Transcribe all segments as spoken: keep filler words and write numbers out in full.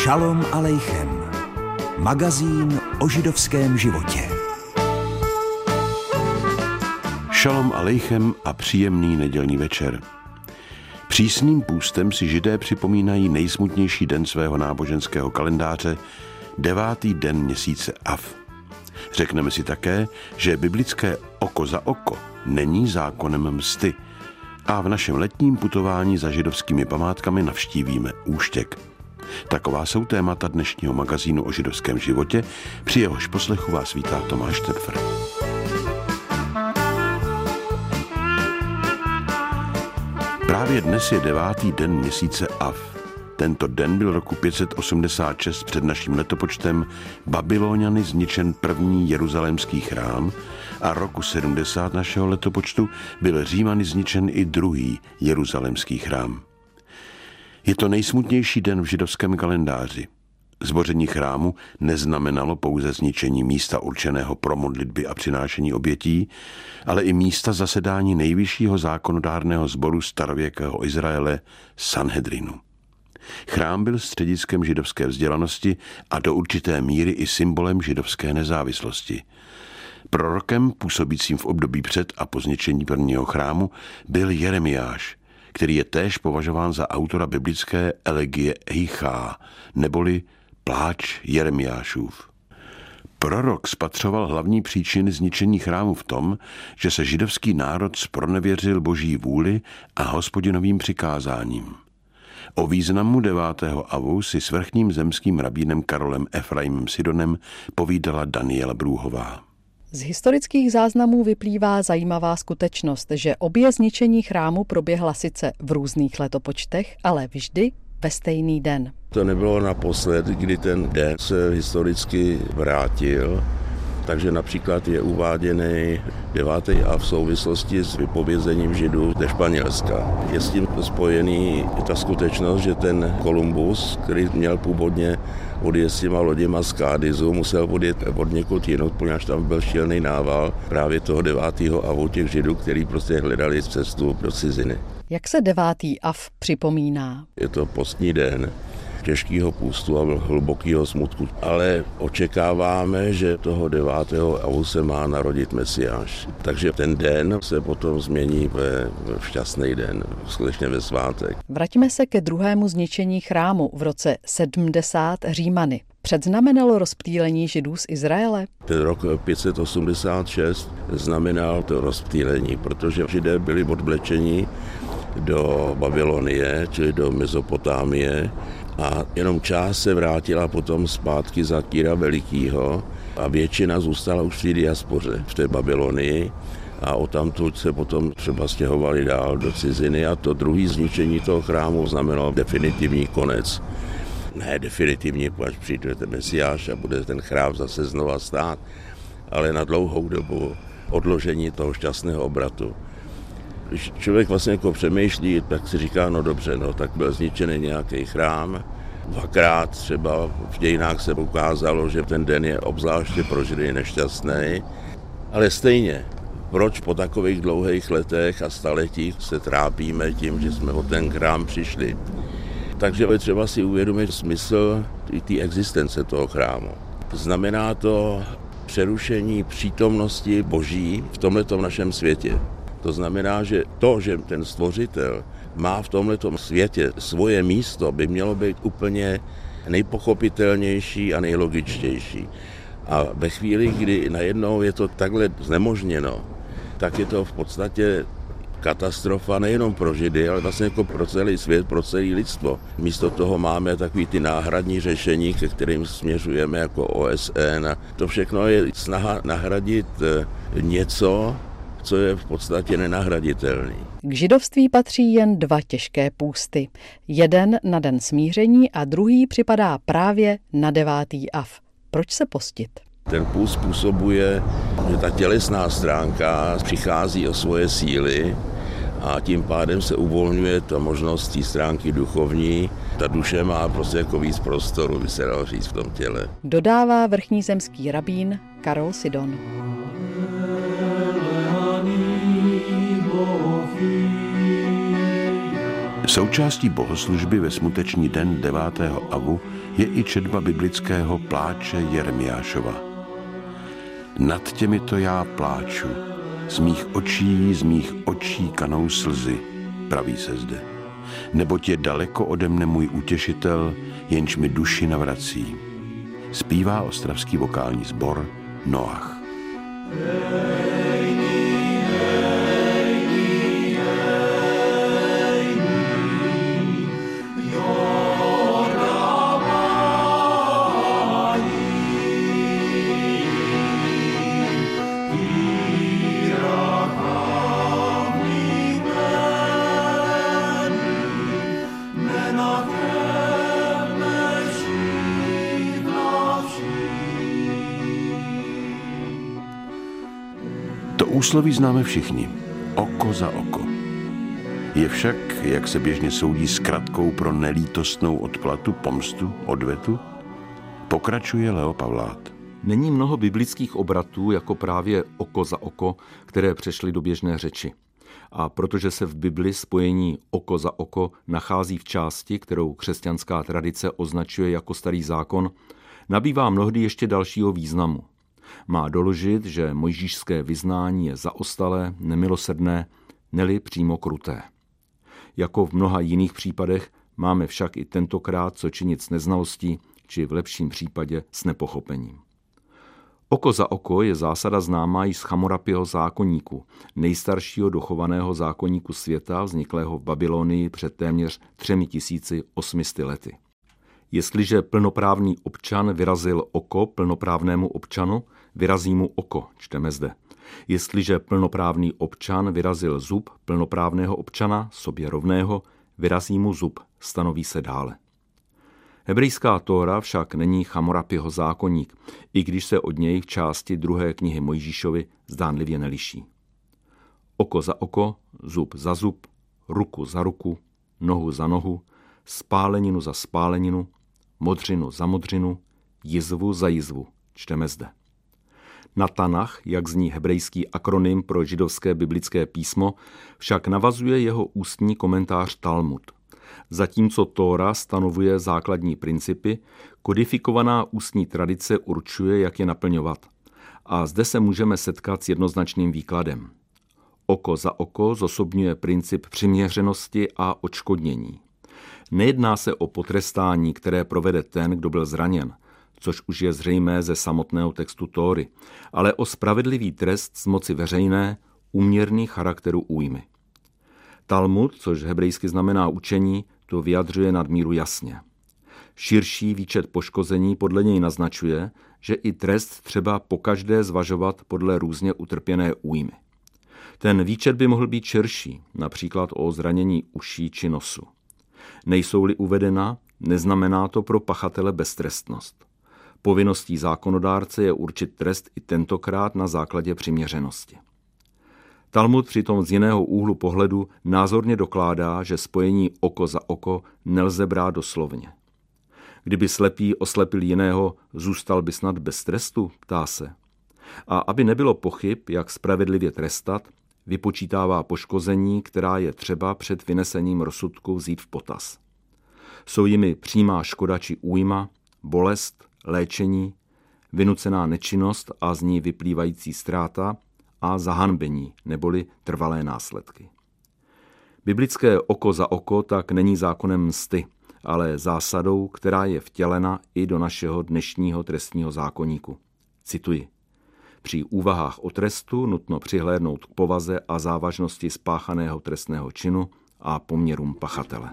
Šalom alejchem. Magazín o židovském životě. Šalom alejchem a příjemný nedělní večer. Přísným půstem si Židé připomínají nejsmutnější den svého náboženského kalendáře, devátý den měsíce Av. Řekneme si také, že biblické oko za oko není zákonem msty a v našem letním putování za židovskými památkami navštívíme Úštěk. Taková jsou témata dnešního magazínu o židovském životě, při jehož poslechu vás vítá Tomáš Tepfer. Právě dnes je devátý den měsíce Av. Tento den byl roku pět set osmdesát šest před naším letopočtem Babyloniany zničen první jeruzalémský chrám a roku sedmdesát našeho letopočtu byl Římany zničen i druhý jeruzalémský chrám. Je to nejsmutnější den v židovském kalendáři. Zboření chrámu neznamenalo pouze zničení místa určeného pro modlitby a přinášení obětí, ale i místa zasedání nejvyššího zákonodárného sboru starověkého Izraele Sanhedrinu. Chrám byl střediskem židovské vzdělanosti a do určité míry i symbolem židovské nezávislosti. Prorokem působícím v období před a po zničení prvního chrámu byl Jeremiáš, který je též považován za autora biblické elegie Eichá, neboli Pláč Jeremiášův. Prorok spatřoval hlavní příčiny zničení chrámu v tom, že se židovský národ zpronevěřil Boží vůli a Hospodinovým přikázáním. O významu devátého Avu si s vrchním zemským rabínem Karolem Efraimem Sidonem povídala Daniela Brůhová. Z historických záznamů vyplývá zajímavá skutečnost, že obě zničení chrámu proběhla sice v různých letopočtech, ale vždy ve stejný den. To nebylo naposled, kdy ten den se historicky vrátil, takže například je uváděný devátý Av v souvislosti s vypovězením Židů ze Španělska. Je s tím spojený ta skutečnost, že ten Kolumbus, který měl původně odjet s těma loděma z Kádizu, musel odjet od někud jinut, poněvadž tam byl šílený nával právě toho devátého Avu těch Židů, kteří prostě hledali cestu do ciziny. Jak se devátý Av připomíná? Je to postní den těžkého půstu a hlubokého smutku, ale očekáváme, že toho devátého Avu se má narodit Mesiáš. Takže ten den se potom změní ve, ve šťastný den, skutečně ve svátek. Vraťme se ke druhému zničení chrámu v roce sedmdesát Římany. Předznamenalo rozptýlení Židů z Izraele? Ten rok pět set osmdesát šest znamenal to rozptýlení, protože Židé byli odvlečeni do Babylonie, čili do Mezopotámie, a jenom část se vrátila potom zpátky za Kýra Velikýho a většina zůstala už v té diaspoře, v té Babylonii, a odtamtud se potom třeba stěhovali dál do ciziny a to druhé zničení toho chrámu znamenalo definitivní konec. Ne definitivně, až přijde ten Mesiáš a bude ten chrám zase znova stát, ale na dlouhou dobu odložení toho šťastného obratu. Když člověk vlastně jako přemýšlí, tak si říká, no dobře, no tak byl zničený nějaký chrám. Dvakrát třeba v dějinách se ukázalo, že ten den je obzvláště pro Židy nešťastný. Ale stejně, proč po takových dlouhých letech a staletích se trápíme tím, že jsme o ten chrám přišli? Takže je třeba si uvědomit smysl té existence toho chrámu. Znamená to přerušení přítomnosti Boží v tomhletom našem světě. To znamená, že to, že ten stvořitel má v tomhletom světě svoje místo, by mělo být úplně nejpochopitelnější a nejlogičtější. A ve chvíli, kdy najednou je to takhle znemožněno, tak je to v podstatě katastrofa nejenom pro Židy, ale vlastně jako pro celý svět, pro celé lidstvo. Místo toho máme takový ty náhradní řešení, ke kterým směřujeme jako O S N. A to všechno je snaha nahradit něco, co je v podstatě nenahraditelný. K židovství patří jen dva těžké půsty. Jeden na den smíření a druhý připadá právě na devátý Av. Proč se postit? Ten půst způsobuje, že ta tělesná stránka přichází o svoje síly a tím pádem se uvolňuje ta možnost té stránky duchovní. Ta duše má prostě jako víc prostoru, by se dalo říct, v tom těle. Dodává vrchní zemský rabín Karol Sidon. Součástí bohoslužby ve smuteční den devátého Avu je i četba biblického pláče Jeremiášova. Nad těmito já pláču, z mých očí, z mých očí kanou slzy, praví se zde. Neboť je daleko ode mne můj utěšitel, jenž mi duši navrací. Zpívá ostravský vokální sbor Noach. To úsloví známe všichni. Oko za oko. Je však, jak se běžně soudí, zkratkou pro nelítostnou odplatu, pomstu, odvetu? Pokračuje Leo Pavlát. Není mnoho biblických obratů jako právě oko za oko, které přešly do běžné řeči. A protože se v Bibli spojení oko za oko nachází v části, kterou křesťanská tradice označuje jako starý zákon, nabývá mnohdy ještě dalšího významu. Má doložit, že mojžíšské vyznání je zaostalé, nemilosrdné, neli přímo kruté. Jako v mnoha jiných případech máme však i tentokrát co činit s neznalostí, či v lepším případě s nepochopením. Oko za oko je zásada známá i z Chamorapyho zákoníku, nejstaršího dochovaného zákoníku světa, vzniklého v Babylonii před téměř třemi tisíci osmisty lety. Jestliže plnoprávný občan vyrazil oko plnoprávnému občanu, vyrazí mu oko, čteme zde. Jestliže plnoprávný občan vyrazil zub plnoprávného občana, sobě rovného, vyrazí mu zub, stanoví se dále. Hebrejská Tóra však není Chamorapyho zákoník, i když se od něj v části druhé knihy Mojžíšovi zdánlivě neliší. Oko za oko, zub za zub, ruku za ruku, nohu za nohu, spáleninu za spáleninu, modřinu za modřinu, jizvu za jizvu, čteme zde. Na Tanach, jak zní hebrejský akronym pro židovské biblické písmo, však navazuje jeho ústní komentář Talmud. Zatímco Tóra stanovuje základní principy, kodifikovaná ústní tradice určuje, jak je naplňovat. A zde se můžeme setkat s jednoznačným výkladem. Oko za oko zosobňuje princip přiměřenosti a odškodnění. Nejedná se o potrestání, které provede ten, kdo byl zraněn, což už je zřejmé ze samotného textu Tóry, ale o spravedlivý trest z moci veřejné, úměrný charakteru újmy. Talmud, což hebrejsky znamená učení, to vyjadřuje nadmíru jasně. Širší výčet poškození podle něj naznačuje, že i trest třeba pokaždé zvažovat podle různě utrpěné újmy. Ten výčet by mohl být širší, například o zranění uší či nosu. Nejsou-li uvedena, neznamená to pro pachatele beztrestnost. Povinností zákonodárce je určit trest i tentokrát na základě přiměřenosti. Talmud přitom z jiného úhlu pohledu názorně dokládá, že spojení oko za oko nelze brát doslovně. Kdyby slepý oslepil jiného, zůstal by snad bez trestu, ptá se. A aby nebylo pochyb, jak spravedlivě trestat, vypočítává poškození, která je třeba před vynesením rozsudku vzít v potaz. Jsou jimi přímá škoda či újma, bolest, léčení, vynucená nečinnost a z ní vyplývající ztráta a zahanbení neboli trvalé následky. Biblické oko za oko tak není zákonem msty, ale zásadou, která je vtělena i do našeho dnešního trestního zákoníku. Cituji. Při úvahách o trestu nutno přihlédnout k povaze a závažnosti spáchaného trestného činu a poměrům pachatele.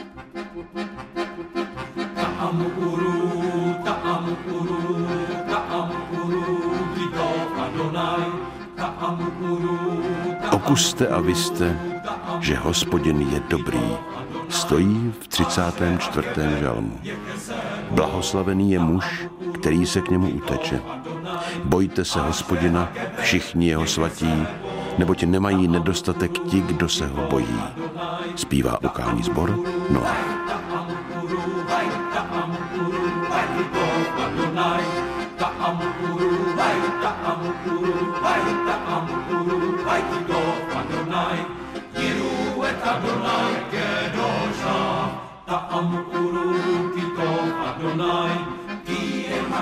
Okuste a viste, že Hospodin je dobrý. Stojí v třicátém čtvrtém žalmu. Blahoslavený je muž, který se k němu uteče. Bojte se Hospodina, všichni jeho svatí, neboť nemají nedostatek ti, kdo se ho bojí. Zpívá vokální sbor Noach. Adonai, Adonai, Adonai,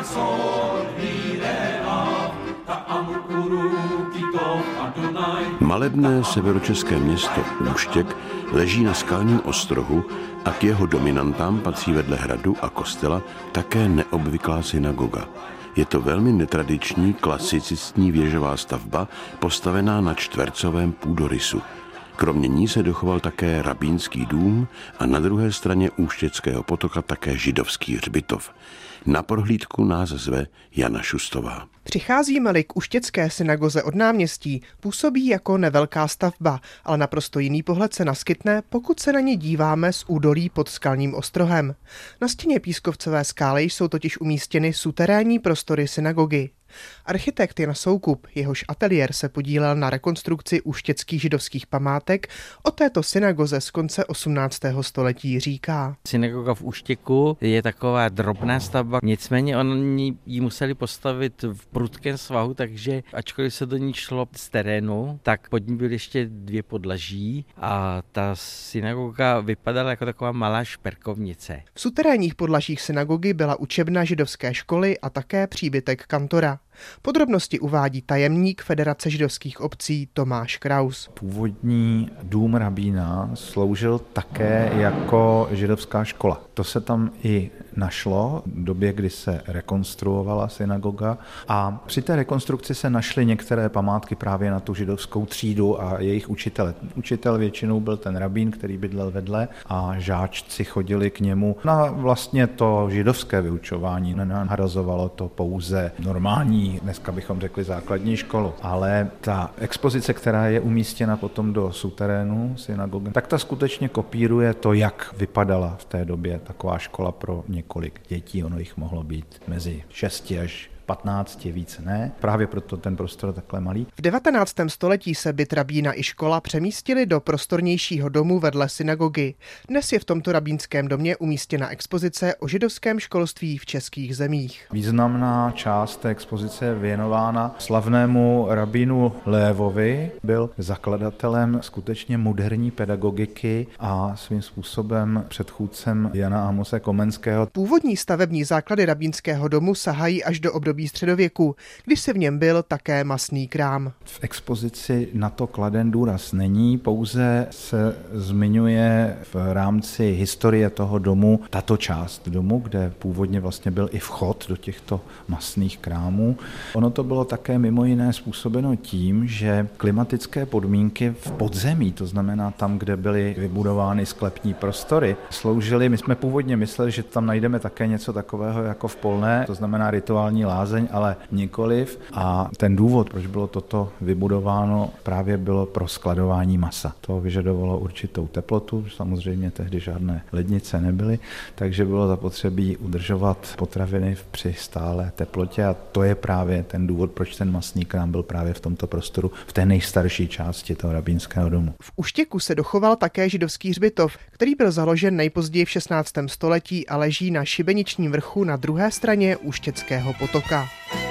Malebné severočeské město Úštěk leží na skalním ostrohu a k jeho dominantám patří vedle hradu a kostela také neobvyklá synagoga. Je to velmi netradiční klasicistní věžová stavba postavená na čtvercovém půdorysu. Kromě ní se dochoval také rabínský dům a na druhé straně Úštěckého potoka také židovský hřbitov. Na prohlídku nás zve Jana Šustová. Přicházíme-li k Úštěcké synagoze od náměstí, působí jako nevelká stavba, ale naprosto jiný pohled se naskytne, pokud se na ní díváme z údolí pod skalním ostrohem. Na stěně pískovcové skály jsou totiž umístěny suterénní prostory synagogy. Architekt Jan Soukup, jehož ateliér se podílel na rekonstrukci úštěckých židovských památek, o této synagoze z konce osmnáctého století říká. Synagoga v Úštěku je taková drobná stavba, nicméně oni ji museli postavit v prudkém svahu, takže ačkoliv se do ní šlo z terénu, tak pod ní byly ještě dvě podlaží a ta synagoga vypadala jako taková malá šperkovnice. V suterénních podlažích synagogy byla učebna židovské školy a také příbytek kantora. Podrobnosti uvádí tajemník Federace židovských obcí Tomáš Kraus. Původní dům rabína sloužil také jako židovská škola. To se tam i našlo v době, kdy se rekonstruovala synagoga a při té rekonstrukci se našly některé památky právě na tu židovskou třídu a jejich učitele. Učitel většinou byl ten rabín, který bydlel vedle a žáčci chodili k němu. Na vlastně to židovské vyučování nenahrazovalo to pouze normální, dneska bychom řekli základní školu, ale ta expozice, která je umístěna potom do suterénu synagogy, tak ta skutečně kopíruje to, jak vypadala v té době taková škola pro několik dětí. Ono jich mohlo být mezi šesti až patnácti, více ne. Právě proto ten prostor takhle malý. V devatenáctém století se byt rabína i škola přemístili do prostornějšího domu vedle synagogy. Dnes je v tomto rabínském domě umístěna expozice o židovském školství v českých zemích. Významná část té expozice je věnována slavnému rabínu Lévovi. Byl zakladatelem skutečně moderní pedagogiky a svým způsobem předchůdcem Jana Amose Komenského. Původní stavební základy rabínského domu sahají až do období středověku, když se v něm byl také masný krám. V expozici na to kladen důraz není, pouze se zmiňuje v rámci historie toho domu tato část domu, kde původně vlastně byl i vchod do těchto masných krámů. Ono to bylo také mimo jiné způsobeno tím, že klimatické podmínky v podzemí, to znamená tam, kde byly vybudovány sklepní prostory, sloužily. My jsme původně mysleli, že tam najdeme také něco takového jako v Polné, to znamená rituální lázeň, ale nikoliv. A ten důvod, proč bylo toto vybudováno, právě bylo pro skladování masa. To vyžadovalo určitou teplotu, samozřejmě tehdy žádné lednice nebyly, takže bylo zapotřebí udržovat potraviny při stálé teplotě a to je právě ten důvod, proč ten masný krám byl právě v tomto prostoru, v té nejstarší části toho rabínského domu. V Úštěku se dochoval také židovský hřbitov, který byl založen nejpozději v šestnáctém století a leží na šibeničním vrchu na druhé straně Úštěckého potoka.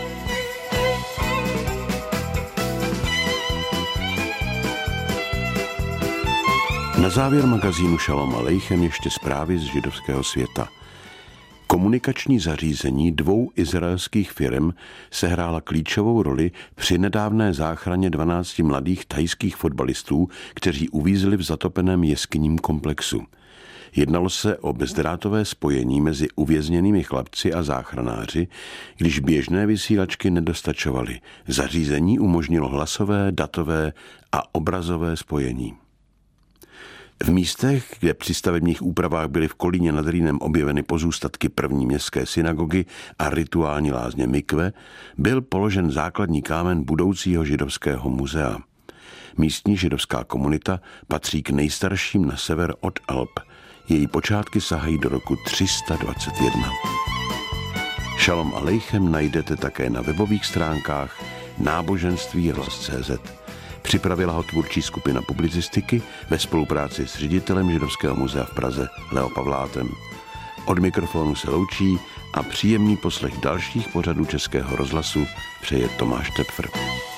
Na závěr magazínu Šalom Aleichem ještě zprávy z židovského světa. Komunikační zařízení dvou izraelských firm sehrála klíčovou roli při nedávné záchraně dvanácti mladých thajských fotbalistů, kteří uvízli v zatopeném jeskyním komplexu. Jednalo se o bezdrátové spojení mezi uvězněnými chlapci a záchranáři, když běžné vysílačky nedostačovaly. Zařízení umožnilo hlasové, datové a obrazové spojení. V místech, kde při stavebních úpravách byly v Kolíně nad Rýnem objeveny pozůstatky první městské synagogy a rituální lázně mikve, byl položen základní kámen budoucího židovského muzea. Místní židovská komunita patří k nejstarším na sever od Alp. Její počátky sahají do roku tři sta dvacet jedna. Šalom Aleichem najdete také na webových stránkách náboženství hlas tečka cé zet. Připravila ho tvůrčí skupina publicistiky ve spolupráci s ředitelem Židovského muzea v Praze Leo Pavlátem. Od mikrofonu se loučí a příjemný poslech dalších pořadů Českého rozhlasu přeje Tomáš Tepfr.